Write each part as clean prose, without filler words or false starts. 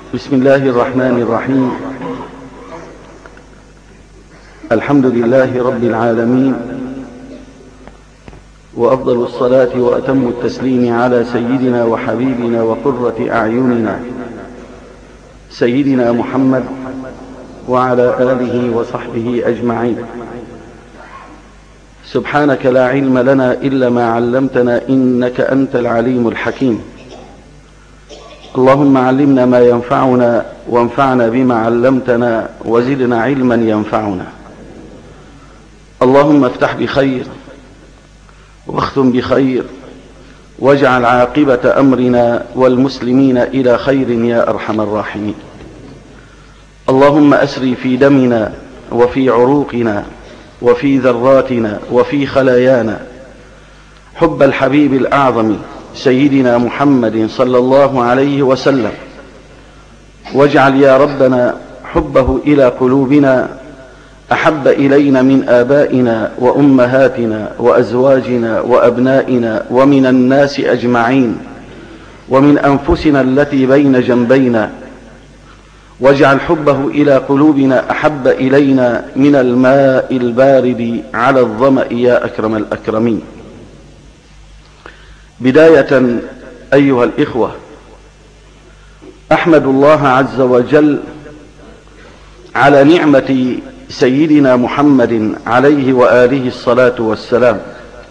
بسم الله الرحمن الرحيم. الحمد لله رب العالمين، وأفضل الصلاة وأتم التسليم على سيدنا وحبيبنا وقرة أعيننا سيدنا محمد وعلى آله وصحبه أجمعين. سبحانك لا علم لنا إلا ما علمتنا إنك أنت العليم الحكيم. اللهم علمنا ما ينفعنا وانفعنا بما علمتنا وزدنا علما ينفعنا. اللهم افتح بخير واختم بخير واجعل عاقبة أمرنا والمسلمين إلى خير يا أرحم الراحمين. اللهم أسري في دمنا وفي عروقنا وفي ذراتنا وفي خلايانا حب الحبيب الأعظم سيدنا محمد صلى الله عليه وسلم، واجعل يا ربنا حبه إلى قلوبنا أحب إلينا من آبائنا وأمهاتنا وأزواجنا وأبنائنا ومن الناس أجمعين ومن أنفسنا التي بين جنبينا، واجعل حبه إلى قلوبنا أحب إلينا من الماء البارد على الظمأ يا أكرم الأكرمين. بداية أيها الإخوة، أحمد الله عز وجل على نعمة سيدنا محمد عليه وآله الصلاة والسلام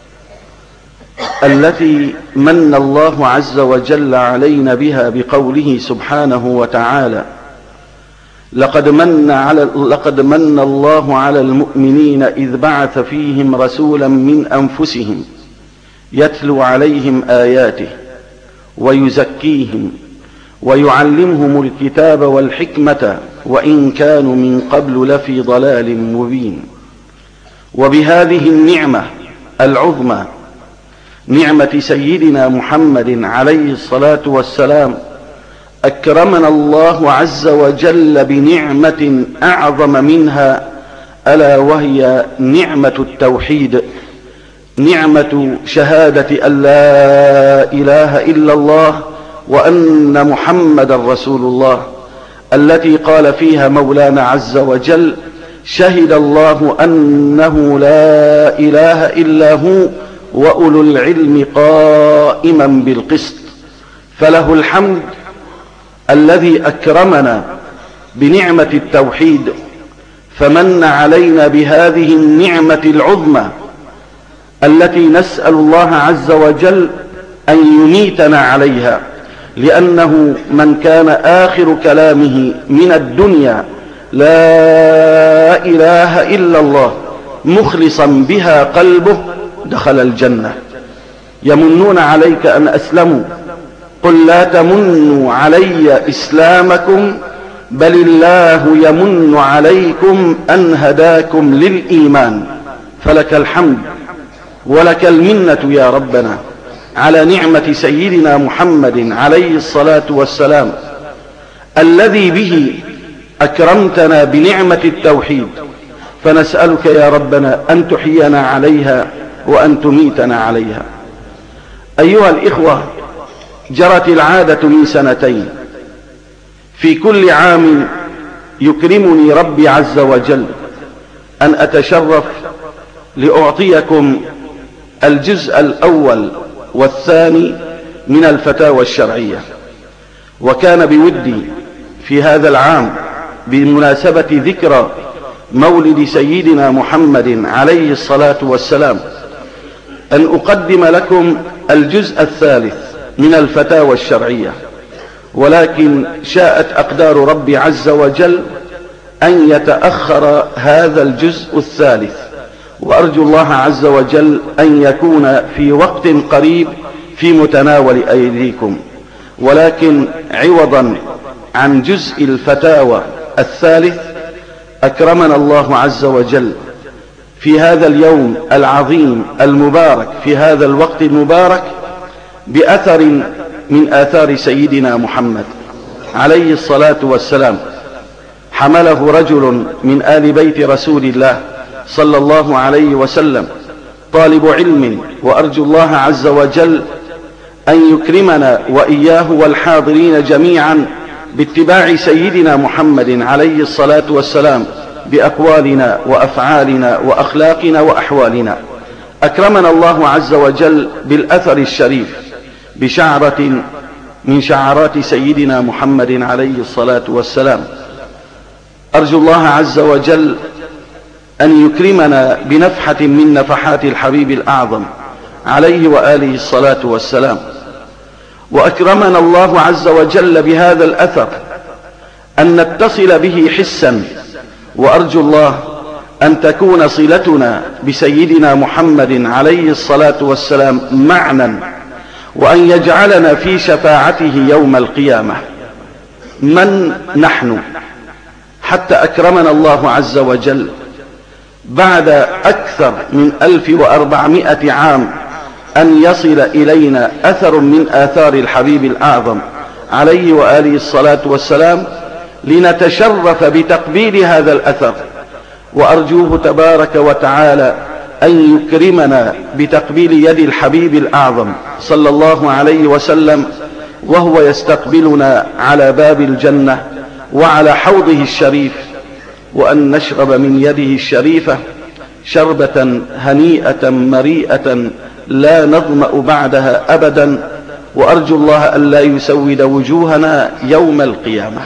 التي من الله عز وجل علينا بها بقوله سبحانه وتعالى: لقد من الله على المؤمنين إذ بعث فيهم رسولا من أنفسهم يتلو عليهم آياته ويزكيهم ويعلمهم الكتاب والحكمة وإن كانوا من قبل لفي ضلال مبين. وبهذه النعمة العظمى، نعمة سيدنا محمد عليه الصلاة والسلام، أكرمنا الله عز وجل بنعمة أعظم منها، ألا وهي نعمة التوحيد، نعمة شهادة أن لا إله إلا الله وأن محمد رسول الله، التي قال فيها مولانا عز وجل: شهد الله أنه لا إله إلا هو وأولو العلم قائما بالقسط. فله الحمد الذي أكرمنا بنعمة التوحيد، فمن علينا بهذه النعمة العظمى التي نسأل الله عز وجل أن يميتنا عليها، لأنه من كان آخر كلامه من الدنيا لا إله إلا الله مخلصا بها قلبه دخل الجنة. يمنون عليك أن أسلموا، قل لا تمنوا علي إسلامكم بل الله يمن عليكم أن هداكم للإيمان. فلك الحمد ولك المنة يا ربنا على نعمة سيدنا محمد عليه الصلاة والسلام الذي به أكرمتنا بنعمة التوحيد، فنسألك يا ربنا أن تحيينا عليها وأن تميتنا عليها. أيها الإخوة، جرت العادة من سنتين، في كل عام يكرمني ربي عز وجل أن أتشرف لأعطيكم الجزء الأول والثاني من الفتاوى الشرعية. وكان بودي في هذا العام بمناسبة ذكرى مولد سيدنا محمد عليه الصلاة والسلام أن أقدم لكم الجزء الثالث من الفتاوى الشرعية، ولكن شاءت أقدار ربي عز وجل أن يتأخر هذا الجزء الثالث، وأرجو الله عز وجل أن يكون في وقت قريب في متناول أيديكم. ولكن عوضا عن جزء الفتاوى الثالث، أكرمنا الله عز وجل في هذا اليوم العظيم المبارك، في هذا الوقت المبارك، بأثر من آثار سيدنا محمد عليه الصلاة والسلام، حمله رجل من آل بيت رسول الله صلى الله عليه وسلم، طالب علم، وأرجو الله عز وجل أن يكرمنا وإياه والحاضرين جميعا باتباع سيدنا محمد عليه الصلاة والسلام بأقوالنا وأفعالنا وأخلاقنا وأحوالنا. أكرمنا الله عز وجل بالأثر الشريف بشعرة من شعارات سيدنا محمد عليه الصلاة والسلام. أرجو الله عز وجل أن يكرمنا بنفحة من نفحات الحبيب الأعظم عليه وآله الصلاة والسلام. وأكرمنا الله عز وجل بهذا الأثر أن نتصل به حسا، وأرجو الله أن تكون صلتنا بسيدنا محمد عليه الصلاة والسلام معنى، وأن يجعلنا في شفاعته يوم القيامة. من نحن حتى أكرمنا الله عز وجل بعد أكثر من 1400 عام أن يصل إلينا أثر من آثار الحبيب الأعظم عليه وآله الصلاة والسلام لنتشرف بتقبيل هذا الأثر. وأرجوه تبارك وتعالى أن يكرمنا بتقبيل يد الحبيب الأعظم صلى الله عليه وسلم وهو يستقبلنا على باب الجنة وعلى حوضه الشريف، وأن نشرب من يده الشريفة شربة هنيئة مريئة لا نظمأ بعدها أبدا. وأرجو الله ألا يسود وجوهنا يوم القيامة.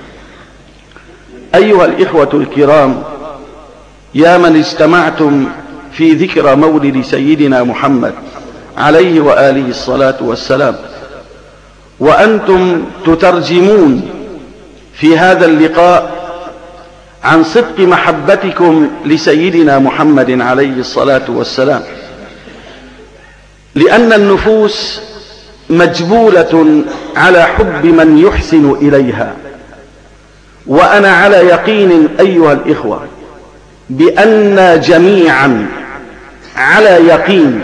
أيها الإخوة الكرام، يا من اجتمعتم في ذكرى مولد سيدنا محمد عليه وآله الصلاة والسلام، وأنتم تترجمون في هذا اللقاء عن صدق محبتكم لسيدنا محمد عليه الصلاة والسلام، لأن النفوس مجبولة على حب من يحسن إليها. وأنا على يقين أيها الإخوة بأن جميعا على يقين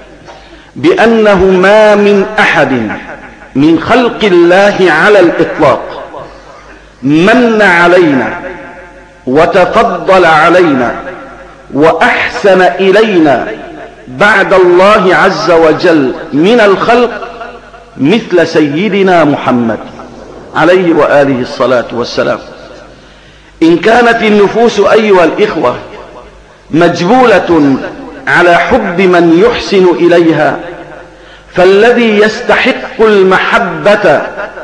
بأنه ما من أحد من خلق الله على الإطلاق من علينا وتفضل علينا وأحسن إلينا بعد الله عز وجل من الخلق مثل سيدنا محمد عليه وآله الصلاة والسلام. إن كانت النفوس أيها الإخوة مجبولة على حب من يحسن إليها، فالذي يستحق المحبة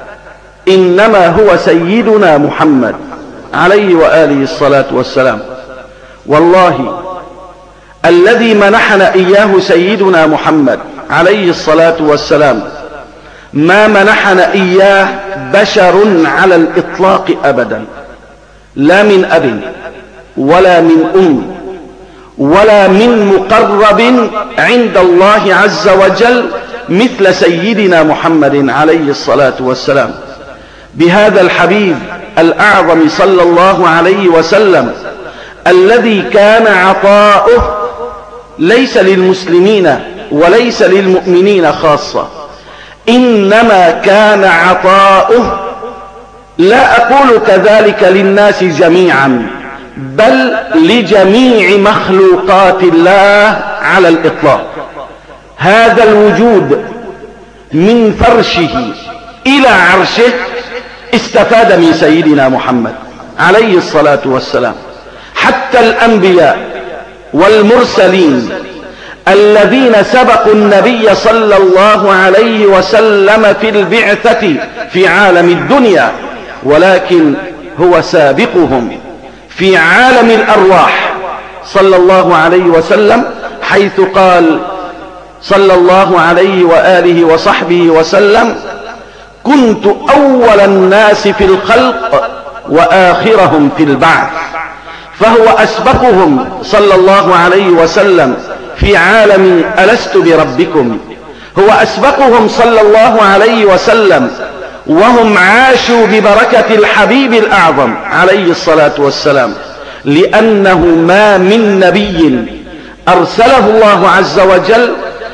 إنما هو سيدنا محمد عليه وآله الصلاة والسلام. والله الذي منحنا إياه سيدنا محمد عليه الصلاة والسلام ما منحنا إياه بشر على الإطلاق أبدا، لا من أب ولا من أم ولا من مقرب عند الله عز وجل مثل سيدنا محمد عليه الصلاة والسلام. بهذا الحبيب الأعظم صلى الله عليه وسلم الذي كان عطاؤه ليس للمسلمين وليس للمؤمنين خاصة، إنما كان عطاؤه، لا أقول كذلك للناس جميعا، بل لجميع مخلوقات الله على الإطلاق. هذا الوجود من فرشه إلى عرشه استفاد من سيدنا محمد عليه الصلاة والسلام. حتى الأنبياء والمرسلين الذين سبقوا النبي صلى الله عليه وسلم في البعثة في عالم الدنيا، ولكن هو سابقهم في عالم الأرواح صلى الله عليه وسلم، حيث قال صلى الله عليه وآله وصحبه وسلم: كنت أول الناس في الخلق وآخرهم في البعث. فهو أسبقهم صلى الله عليه وسلم في عالم ألست بربكم، هو أسبقهم صلى الله عليه وسلم وهم عاشوا ببركة الحبيب الأعظم عليه الصلاة والسلام، لأنه ما من نبي أرسله الله عز وجل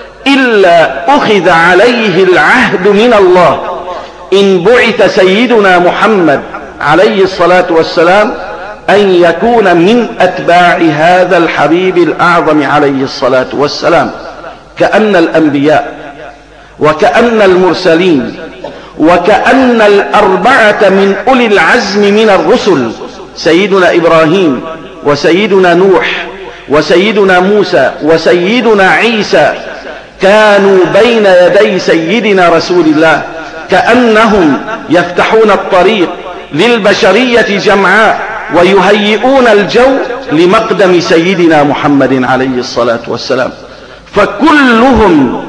إلا أخذ عليه العهد من الله إن بعث سيدنا محمد عليه الصلاة والسلام أن يكون من أتباع هذا الحبيب الأعظم عليه الصلاة والسلام. كأن الأنبياء وكأن المرسلين وكأن الأربعة من أولي العزم من الرسل، سيدنا إبراهيم وسيدنا نوح وسيدنا موسى وسيدنا عيسى، كانوا بين يدي سيدنا رسول الله، كأنهم يفتحون الطريق للبشرية جمعاء ويهيئون الجو لمقدم سيدنا محمد عليه الصلاة والسلام. فكلهم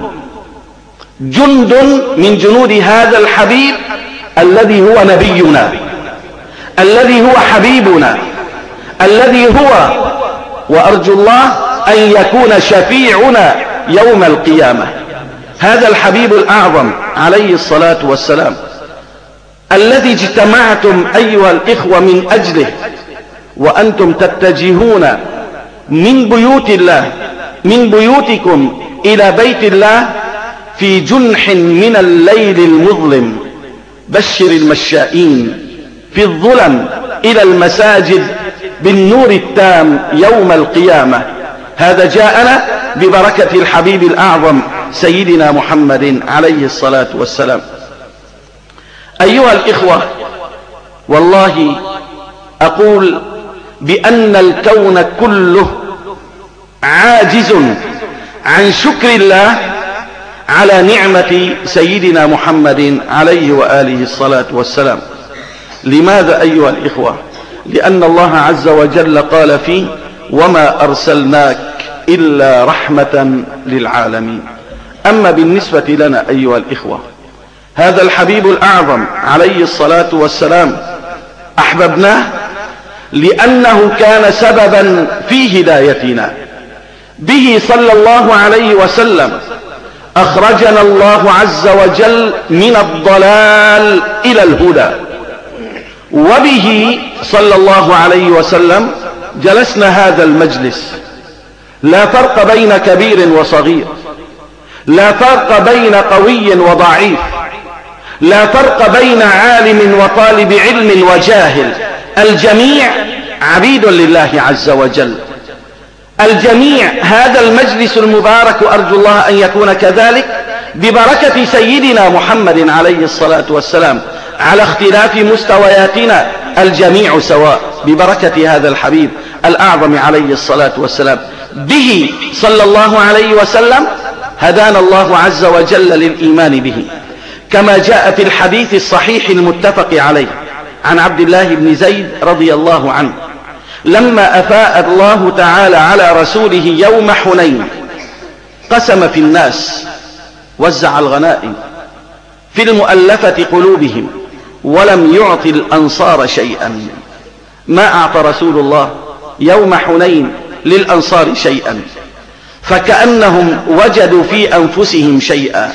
جند من جنود هذا الحبيب الذي هو نبينا، الذي هو حبيبنا، الذي هو وأرجو الله أن يكون شفيعنا يوم القيامة. هذا الحبيب الأعظم عليه الصلاة والسلام الذي اجتمعتم أيها الإخوة من أجله، وأنتم تتجهون من بيوت الله، من بيوتكم إلى بيت الله في جنح من الليل المظلم. بشر المشائين في الظلم إلى المساجد بالنور التام يوم القيامة. هذا جاءنا ببركة الحبيب الأعظم سيدنا محمد عليه الصلاة والسلام. أيها الإخوة، والله أقول بأن الكون كله عاجز عن شكر الله على نعمة سيدنا محمد عليه وآله الصلاة والسلام. لماذا أيها الإخوة؟ لأن الله عز وجل قال فيه: وما أرسلناك إلا رحمة للعالمين. أما بالنسبة لنا أيها الإخوة، هذا الحبيب الأعظم عليه الصلاة والسلام أحببناه لأنه كان سببا في هدايتنا. به صلى الله عليه وسلم أخرجنا الله عز وجل من الضلال إلى الهدى، وبه صلى الله عليه وسلم جلسنا هذا المجلس. لا فرق بين كبير وصغير، لا فرق بين قوي وضعيف، لا فرق بين عالم وطالب علم وجاهل، الجميع عبيد لله عز وجل، الجميع. هذا المجلس المبارك أرجو الله أن يكون كذلك ببركة سيدنا محمد عليه الصلاة والسلام، على اختلاف مستوياتنا الجميع سواء، ببركة هذا الحبيب الأعظم عليه الصلاة والسلام. به صلى الله عليه وسلم هدانا الله عز وجل للإيمان به، كما جاء في الحديث الصحيح المتفق عليه عن عبد الله بن زيد رضي الله عنه: لما أفاء الله تعالى على رسوله يوم حنين قسم في الناس، وزع الغنائم في المؤلفة قلوبهم، ولم يعط الأنصار شيئا. ما أعطى رسول الله يوم حنين للأنصار شيئا، فكأنهم وجدوا في أنفسهم شيئا.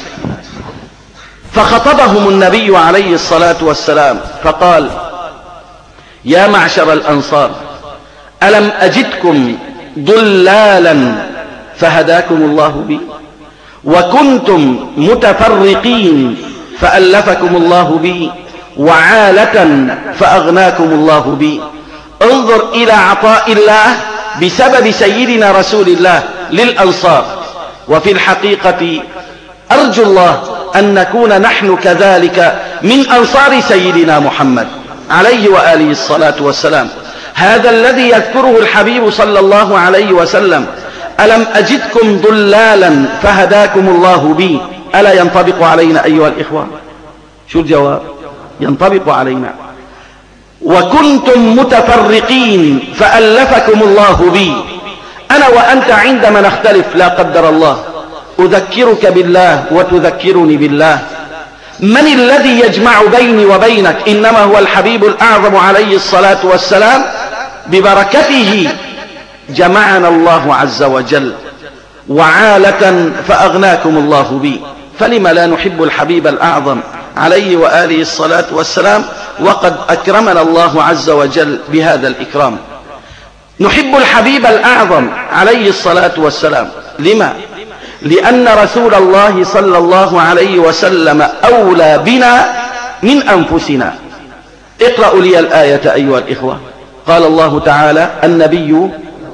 فخطبهم النبي عليه الصلاة والسلام فقال: يا معشر الأنصار، ألم أجدكم ضلالا فهداكم الله بي، وكنتم متفرقين فألفكم الله بي، وعالة فأغناكم الله بي. انظر إلى عطاء الله بسبب سيدنا رسول الله للأنصار. وفي الحقيقة أرجو الله أن نكون نحن كذلك من أنصار سيدنا محمد عليه وآله الصلاة والسلام. هذا الذي يذكره الحبيب صلى الله عليه وسلم: ألم أجدكم ضلالا فهداكم الله بي، ألا ينطبق علينا أيها الإخوة؟ شو الجواب؟ ينطبق علينا. وكنتم متفرقين فألفكم الله بي. أنا وأنت عندما نختلف لا قدر الله، أذكرك بالله وتذكرني بالله. من الذي يجمع بيني وبينك؟ إنما هو الحبيب الأعظم عليه الصلاة والسلام. ببركته جمعنا الله عز وجل، وعالة فأغناكم الله بي. فلما لا نحب الحبيب الأعظم عليه وآله الصلاة والسلام، وقد أكرمنا الله عز وجل بهذا الإكرام. نحب الحبيب الأعظم عليه الصلاة والسلام. لما؟ لأن رسول الله صلى الله عليه وسلم أولى بنا من أنفسنا. اقرأوا لي الآية أيها الإخوة. قال الله تعالى: النبي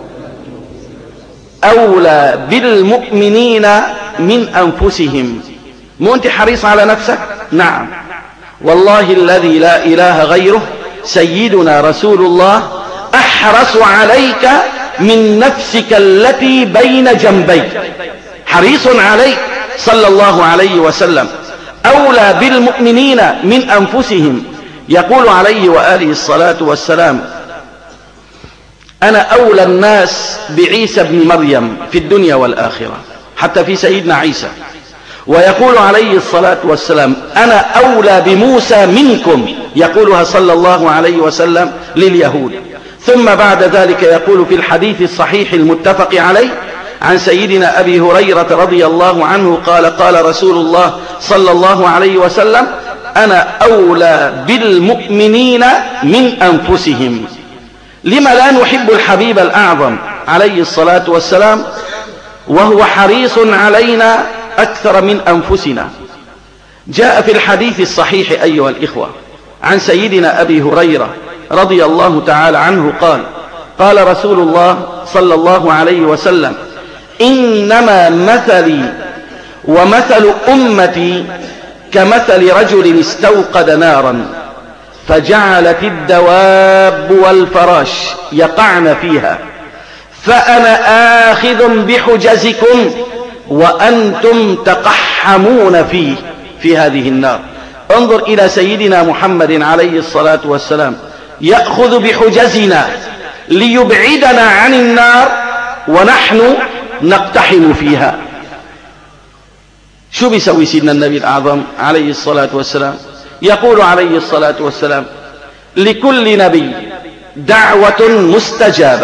أولى بالمؤمنين من أنفسهم. مو أنت حريص على نفسك؟ نعم. والله الذي لا إله غيره سيدنا رسول الله أحرص عليك من نفسك التي بين جنبيك، حريص عليك صلى الله عليه وسلم، أولى بالمؤمنين من أنفسهم. يقول عليه وآله الصلاة والسلام: أنا أولى الناس بعيسى بن مريم في الدنيا والآخرة، حتى في سيدنا عيسى. ويقول عليه الصلاة والسلام: أنا أولى بموسى منكم، يقولها صلى الله عليه وسلم لليهود. ثم بعد ذلك يقول في الحديث الصحيح المتفق عليه عن سيدنا أبي هريرة رضي الله عنه قال: قال رسول الله صلى الله عليه وسلم: أنا أولى بالمؤمنين من أنفسهم. لما لا نحب الحبيب الأعظم عليه الصلاة والسلام وهو حريص علينا أكثر من أنفسنا؟ جاء في الحديث الصحيح أيها الإخوة عن سيدنا أبي هريرة رضي الله تعالى عنه قال: قال رسول الله صلى الله عليه وسلم: إنما مثلي ومثل أمتي كمثل رجل استوقد نارا فجعلت الدواب والفراش يقعن فيها، فأنا آخذ بحجزكم وأنتم تقحمون في هذه النار. انظر إلى سيدنا محمد عليه الصلاة والسلام يأخذ بحجزنا ليبعدنا عن النار ونحن نقتحم فيها. شو بيسوي سيدنا النبي الأعظم عليه الصلاة والسلام؟ يقول عليه الصلاة والسلام: لكل نبي دعوة مستجابة،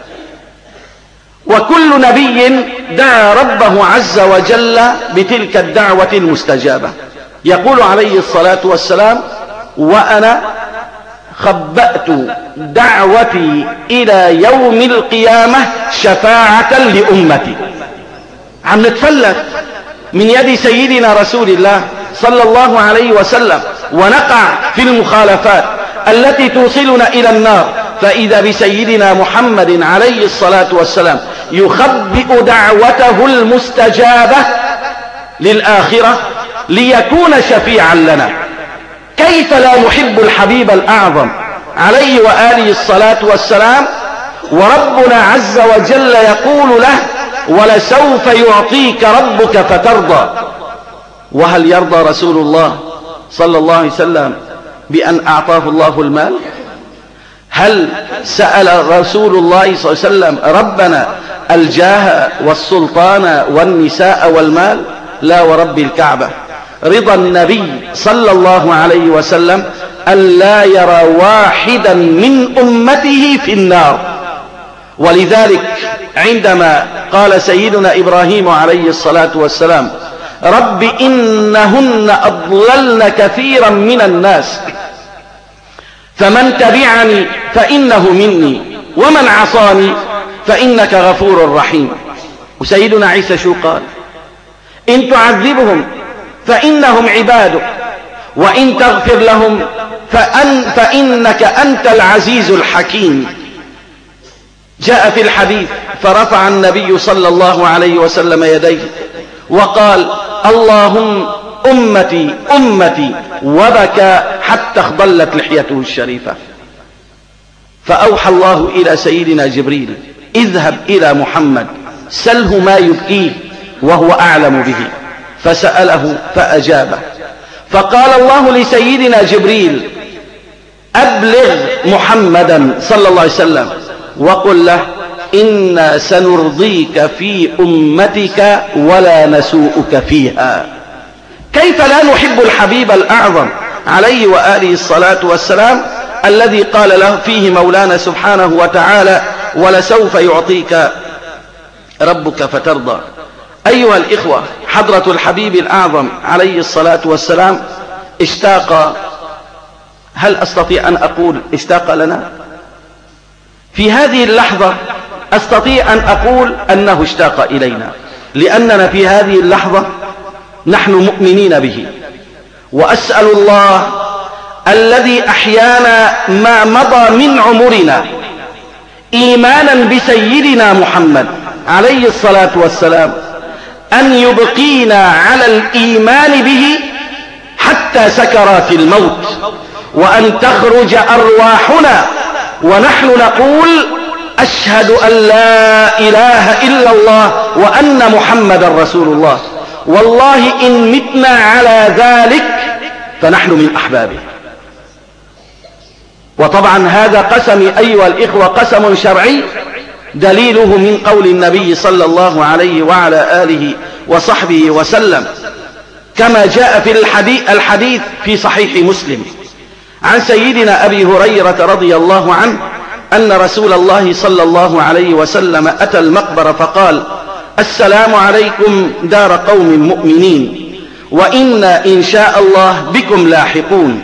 وكل نبي دعا ربه عز وجل بتلك الدعوة المستجابة. يقول عليه الصلاة والسلام: وأنا خبأت دعوتي إلى يوم القيامة شفاعة لأمتي. عم نتفلت من يد سيدنا رسول الله صلى الله عليه وسلم ونقع في المخالفات التي توصلنا إلى النار، فإذا بسيدنا محمد عليه الصلاة والسلام يخبئ دعوته المستجابة للآخرة ليكون شفيعا لنا. كيف لا نحب الحبيب الأعظم عليه وآله الصلاة والسلام وربنا عز وجل يقول له: ولسوف يعطيك ربك فترضى. وهل يرضى رسول الله صلى الله عليه وسلم بأن أعطاه الله المال؟ هل سأل رسول الله صلى الله عليه وسلم ربنا الجاه والسلطان والنساء والمال؟ لا ورب الكعبة. رضا النبي صلى الله عليه وسلم أن لا يرى واحدا من أمته في النار. ولذلك عندما قال سيدنا إبراهيم عليه الصلاة والسلام: رب إنهن أضللن كثيرا من الناس فمن تبعني فإنه مني ومن عصاني فإنك غفور رحيم. وسيدنا عيسى شو قال؟ إن تعذبهم فإنهم عبادك وإن تغفر لهم فإنك أنت العزيز الحكيم. جاء في الحديث: فرفع النبي صلى الله عليه وسلم يديه وقال: اللهم أمتي أمتي، وبكى حتى اخضلت لحيته الشريفة. فأوحى الله إلى سيدنا جبريل: اذهب إلى محمد سله ما يبكيه وهو أعلم به. فسأله فأجابه. فقال الله لسيدنا جبريل: أبلغ محمدا صلى الله عليه وسلم وقل له: إنا سنرضيك في أمتك ولا نسوءك فيها. كيف لا نحب الحبيب الأعظم عليه وآله الصلاة والسلام الذي قال له فيه مولانا سبحانه وتعالى: ولسوف يعطيك ربك فترضى. أيها الإخوة، حضرة الحبيب الأعظم عليه الصلاة والسلام اشتاق، هل أستطيع أن أقول اشتاق لنا؟ في هذه اللحظة أستطيع أن أقول أنه اشتاق إلينا، لأننا في هذه اللحظة نحن مؤمنين به. وأسأل الله الذي أحيانا ما مضى من عمرنا إيمانا بسيدنا محمد عليه الصلاة والسلام أن يبقينا على الإيمان به حتى حتى سكرات الموت، وأن تخرج أرواحنا ونحن نقول أشهد أن لا إله إلا الله وأن محمد رسول الله، والله إن متنا على ذلك فنحن من أحبابه. وطبعا هذا قسم أيها الإخوة قسم شرعي، دليله من قول النبي صلى الله عليه وعلى آله وصحبه وسلم، كما جاء في الحديث في صحيح مسلم عن سيدنا أبي هريرة رضي الله عنه أن رسول الله صلى الله عليه وسلم أتى المقبرة فقال: السلام عليكم دار قوم مؤمنين، وإنا إن شاء الله بكم لاحقون،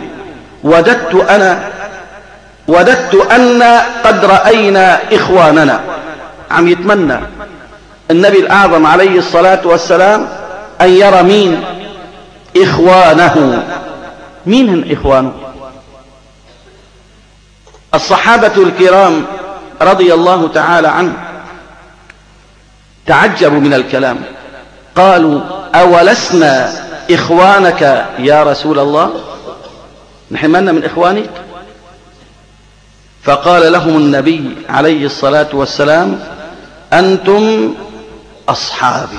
وددت أن قد رأينا إخواننا. عم يتمنى النبي الأعظم عليه الصلاة والسلام أن يرى مين؟ إخوانه. مين هم إخوانه؟ الصحابة الكرام رضي الله تعالى عنهم تعجبوا من الكلام، قالوا: أولسنا إخوانك يا رسول الله؟ نحن مالنا من إخوانك؟ فقال لهم النبي عليه الصلاة والسلام: أنتم أصحابي.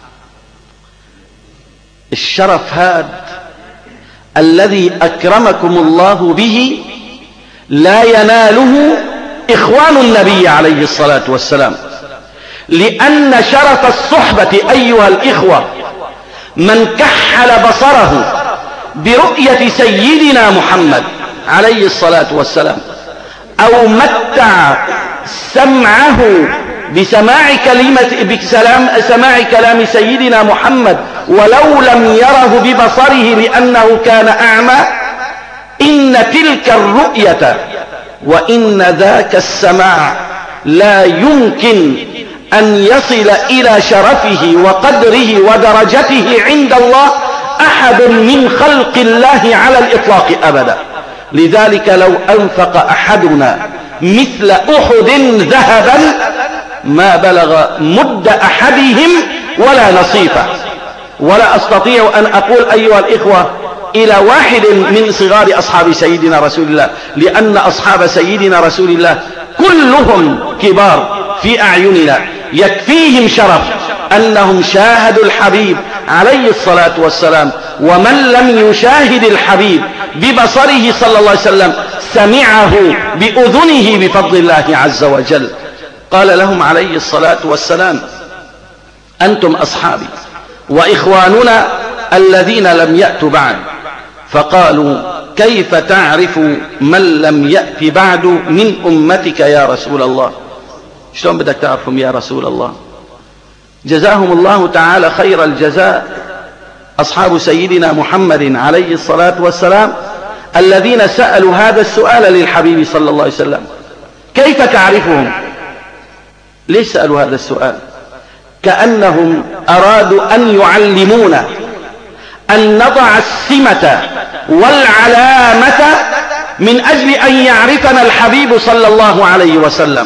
الشرف هذا الذي أكرمكم الله به لا يناله إخوان النبي عليه الصلاة والسلام، لأن شرف الصحبة أيها الإخوة من كحل بصره برؤية سيدنا محمد عليه الصلاة والسلام، أو متع سمعه بسماع كلام سيدنا محمد ولو لم يره ببصره لأنه كان أعمى، إن تلك الرؤية وإن ذاك السماع لا يمكن أن يصل إلى شرفه وقدره ودرجته عند الله أحد من خلق الله على الإطلاق أبدا. لذلك لو أنفق أحدنا مثل أحد ذهبا ما بلغ مد أحدهم ولا نصيفه. ولا أستطيع أن أقول أيها الإخوة إلى واحد من صغار أصحاب سيدنا رسول الله، لأن أصحاب سيدنا رسول الله كلهم كبار في أعيننا، يكفيهم شرف أنهم شاهدوا الحبيب عليه الصلاة والسلام، ومن لم يشاهد الحبيب ببصره صلى الله عليه وسلم سمعه بأذنه بفضل الله عز وجل. قال لهم عليه الصلاة والسلام: أنتم أصحابي وإخواننا الذين لم يأتوا بعد. فقالوا: كيف تعرف من لم يأت بعد من أمتك يا رسول الله؟ شلون بدك تعرفهم يا رسول الله؟ جزاهم الله تعالى خير الجزاء أصحاب سيدنا محمد عليه الصلاة والسلام الذين سألوا هذا السؤال للحبيب صلى الله عليه وسلم: كيف تعرفهم؟ ليش سألوا هذا السؤال؟ كأنهم أرادوا أن يعلمونا أن نضع السمة والعلامة من أجل أن يعرفنا الحبيب صلى الله عليه وسلم،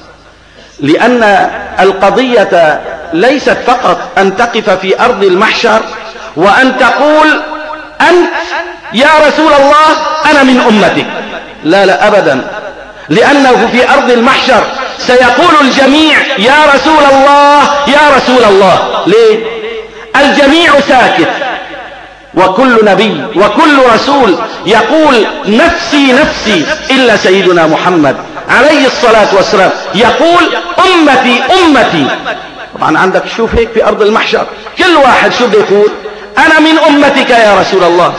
لأن القضية ليست فقط أن تقف في أرض المحشر وأن تقول: أنت يا رسول الله أنا من أمتك. لا لا أبدا، لأنه في أرض المحشر سيقول الجميع: يا رسول الله يا رسول الله. ليه؟ الجميع ساكت، وكل نبي وكل رسول يقول: نفسي نفسي، إلا سيدنا محمد عليه الصلاة والسلام يقول: أمتي أمتي. طبعا عندك شوف هيك في أرض المحشر كل واحد شو بده يقول: أنا من أمتك يا رسول الله.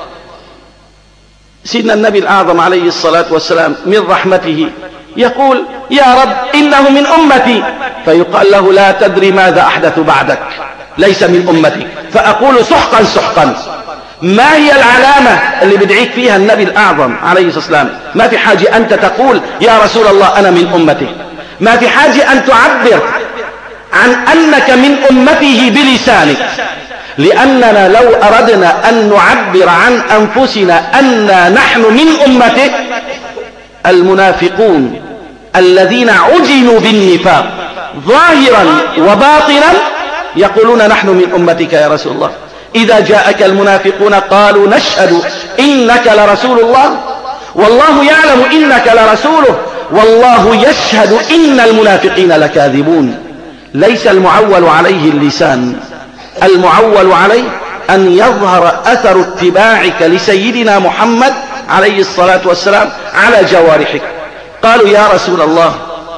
سيدنا النبي الأعظم عليه الصلاة والسلام من رحمته يقول: يا رب إنه من أمتي، فيقال له: لا تدري ماذا أحدث بعدك، ليس من أمتك. فأقول: سحقا سحقا. ما هي العلامة اللي بدعيك فيها النبي الأعظم عليه الصلاة والسلام؟ ما في حاجة أنت تقول: يا رسول الله أنا من أمتك، ما في حاجة أن تعبر عن أنك من أمته بلسانك، لأننا لو أردنا أن نعبر عن أنفسنا أننا نحن من أمته، المنافقون الذين عجنوا بالنفاق ظاهرا وباطنا يقولون: نحن من أمتك يا رسول الله. إذا جاءك المنافقون قالوا نشهد إنك لرسول الله والله يعلم إنك لرسوله والله يشهد إن المنافقين لكاذبون. ليس المعول عليه اللسان، المعول عليه أن يظهر أثر اتباعك لسيدنا محمد عليه الصلاة والسلام على جوارحك. قالوا يا رسول الله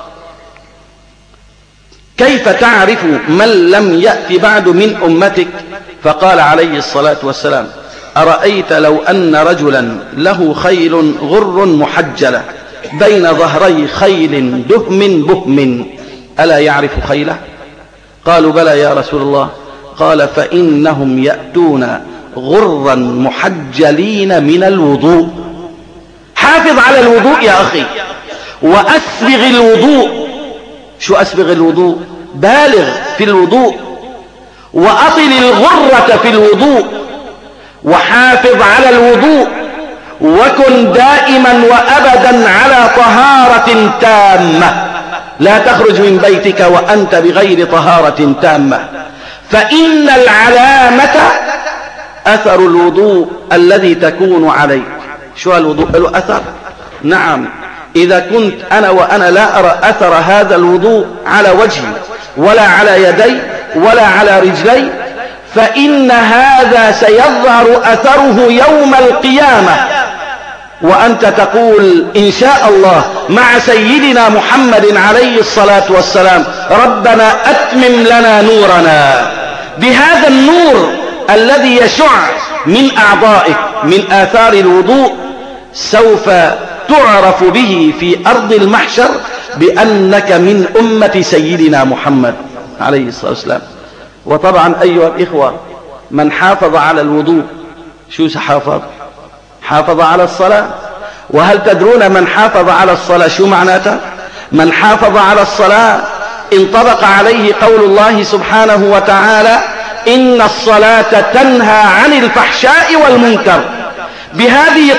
كيف تعرف من لم يأت بعد من أمتك؟ فقال عليه الصلاة والسلام أرأيت لو أن رجلا له خيل غر محجلة بين ظهري خيل دهم بهم ألا يعرف خيله؟ قالوا بلى يا رسول الله. قال فإنهم يأتون غرا محجلين من الوضوء. حافظ على الوضوء يا أخي وأسبغ الوضوء. شو أسبغ الوضوء؟ بالغ في الوضوء وأطل الغرة في الوضوء وحافظ على الوضوء وكن دائما وأبدا على طهارة تامة. لا تخرج من بيتك وأنت بغير طهارة تامة، فإن العلامة أثر الوضوء الذي تكون عليه. شو الوضوء له أثر؟ نعم، إذا كنت أنا لا أرى أثر هذا الوضوء على وجهي ولا على يدي ولا على رجلي فإن هذا سيظهر أثره يوم القيامة وأنت تقول إن شاء الله مع سيدنا محمد عليه الصلاة والسلام ربنا أتمم لنا نورنا. بهذا النور الذي يشع من أعضائك من آثار الوضوء سوف تعرف به في أرض المحشر بأنك من أمة سيدنا محمد عليه الصلاة والسلام. وطبعا أيها الإخوة من حافظ على الوضوء شو سحافظ؟ حافظ على الصلاة. وهل تدرون من حافظ على الصلاة شو معناته؟ من حافظ على الصلاة انطبق عليه قول الله سبحانه وتعالى إن الصلاة تنهى عن الفحشاء والمنكر. بهذه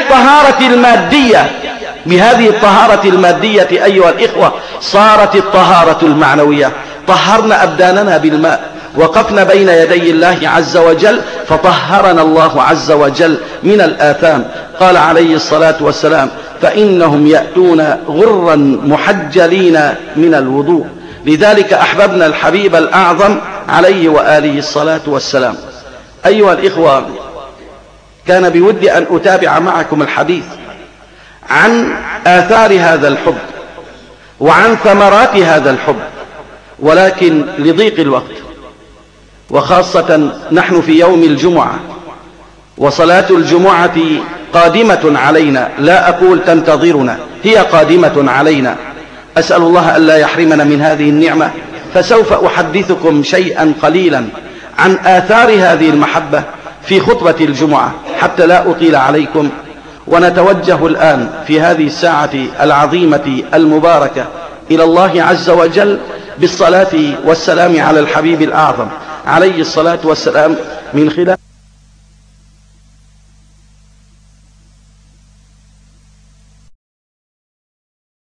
الطهارة المادية أيها الإخوة صارت الطهارة المعنوية. طهرنا أبداننا بالماء، وقفنا بين يدي الله عز وجل فطهرنا الله عز وجل من الآثام. قال عليه الصلاة والسلام فإنهم يأتون غرا محجلين من الوضوء. لذلك أحببنا الحبيب الأعظم عليه وآله الصلاة والسلام. أيها الإخوة كان بودي أن أتابع معكم الحديث عن آثار هذا الحب وعن ثمرات هذا الحب، ولكن لضيق الوقت وخاصة نحن في يوم الجمعة وصلاة الجمعة قادمة علينا، لا أقول تنتظرنا، هي قادمة علينا. أسأل الله ألا يحرمنا من هذه النعمة. فسوف أحدثكم شيئا قليلا عن آثار هذه المحبة في خطبة الجمعة حتى لا أطيل عليكم. ونتوجه الآن في هذه الساعة العظيمة المباركة إلى الله عز وجل بالصلاة والسلام على الحبيب الأعظم عليه الصلاة والسلام من خلال